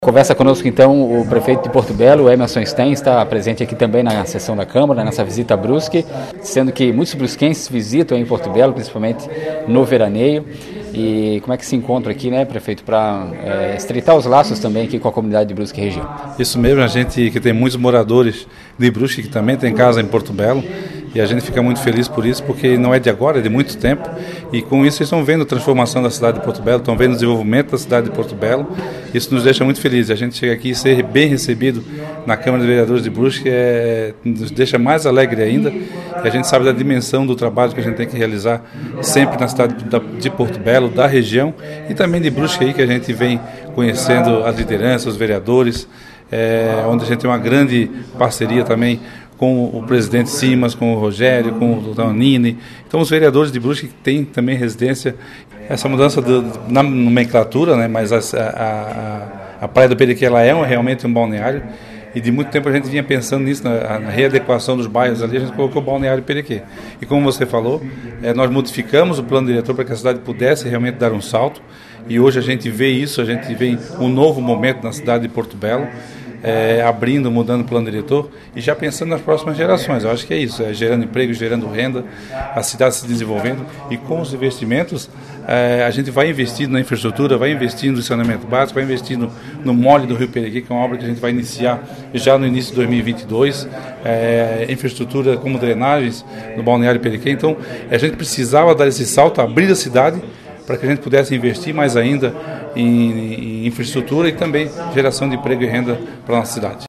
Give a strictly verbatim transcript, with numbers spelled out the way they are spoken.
Conversa conosco então o prefeito de Porto Belo, Emerson Stein, está presente aqui também na sessão da Câmara, nessa visita a Brusque, sendo que muitos brusquenses visitam em Porto Belo, principalmente no veraneio. E como é que se encontra aqui, né, prefeito, para é, estreitar os laços também aqui com a comunidade de Brusque e região? Isso mesmo, a gente que tem muitos moradores de Brusque que também tem casa em Porto Belo, e a gente fica muito feliz por isso, porque não é de agora, é de muito tempo, e com isso eles estão vendo a transformação da cidade de Porto Belo, estão vendo o desenvolvimento da cidade de Porto Belo. Isso nos deixa muito felizes. A gente chega aqui e ser bem recebido na Câmara de Vereadores de Brusque é, nos deixa mais alegre ainda, e a gente sabe da dimensão do trabalho que a gente tem que realizar sempre na cidade de Porto Belo, da região, e também de Brusque aí, que a gente vem conhecendo as lideranças, os vereadores, é, onde a gente tem uma grande parceria também com o presidente Simas, com o Rogério, com o doutor Nini. Então, os vereadores de Brusque têm também residência. Essa mudança do, na nomenclatura, né, mas a, a, a Praia do Perequê, ela é um, realmente um balneário, e de muito tempo a gente vinha pensando nisso, na, na readequação dos bairros ali, a gente colocou o balneário Perequê. E como você falou, é, nós modificamos o plano diretor para que a cidade pudesse realmente dar um salto, e hoje a gente vê isso, a gente vê um novo momento na cidade de Porto Belo, É, abrindo, mudando o plano diretor e já pensando nas próximas gerações. Eu acho que é isso, é gerando emprego, gerando renda, a cidade se desenvolvendo, e com os investimentos é, a gente vai investindo na infraestrutura, vai investindo no saneamento básico, vai investindo no mole do Rio Perequê, que é uma obra que a gente vai iniciar já no início de dois mil e vinte e dois, é, infraestrutura como drenagens no balneário Perequê. Então a gente precisava dar esse salto, abrir a cidade, para que a gente pudesse investir mais ainda em, em infraestrutura e também geração de emprego e renda para a nossa cidade.